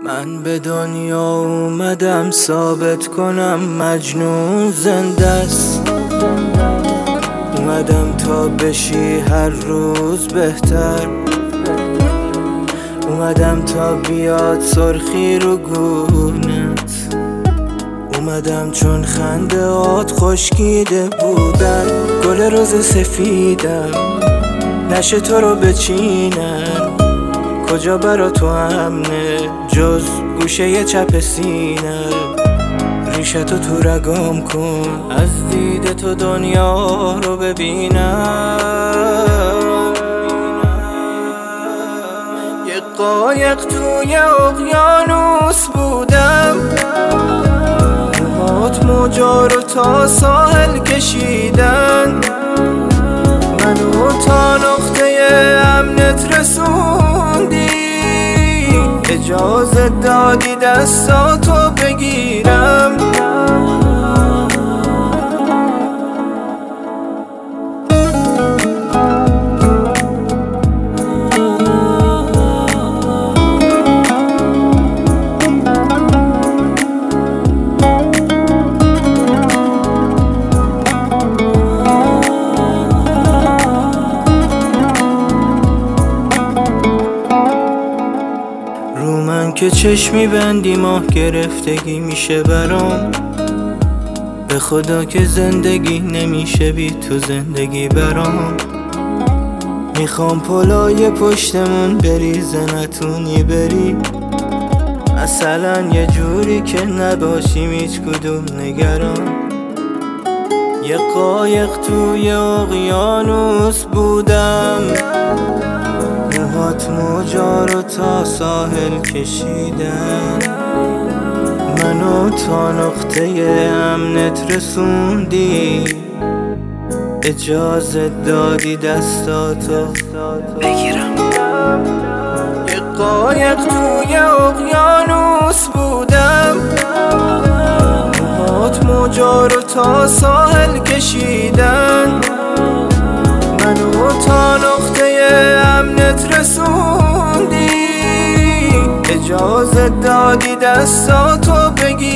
من به دنیا اومدم ثابت کنم مجنون زنده است. اومدم تا بشی هر روز بهتر، اومدم تا بیاد سرخی رو گونت، اومدم چون خنده هات خشکیده بودن. گل روز سفیدم نشه تو رو بچینن، کجا برا تو امنه جز گوشه چپ سینه. ریشتو تو رگام کن از دید تو دنیا رو ببینم. یه قایق توی اقیانوس بودم، موهات موجا رو تا ساحل کشیدن، منو تا نقطه امنت رسوندی. اجازه دادی دستاتو بگیرم. رو من که چشمی بندی ماه گرفتگی میشه برام، به خدا که زندگی نمیشه بی تو زندگی برام. میخوام پلای پشتمون بریزه نتونی بری، مثلا یه جوری که نباشیم هیچ کدوم نگران. یه قایق توی اقیانوس بودم، موهات موجا رو تا ساحل کشیدن، منو تا نقطه امنت رسوندی. اجازه دادی دستاتو بگیرم. یه قایق توی اقیانوس بودم، موهات موجا رو تا ساحل کشیدن، منو تا نقطه امنت رسوندی. اجازه دادی دستاتو بگی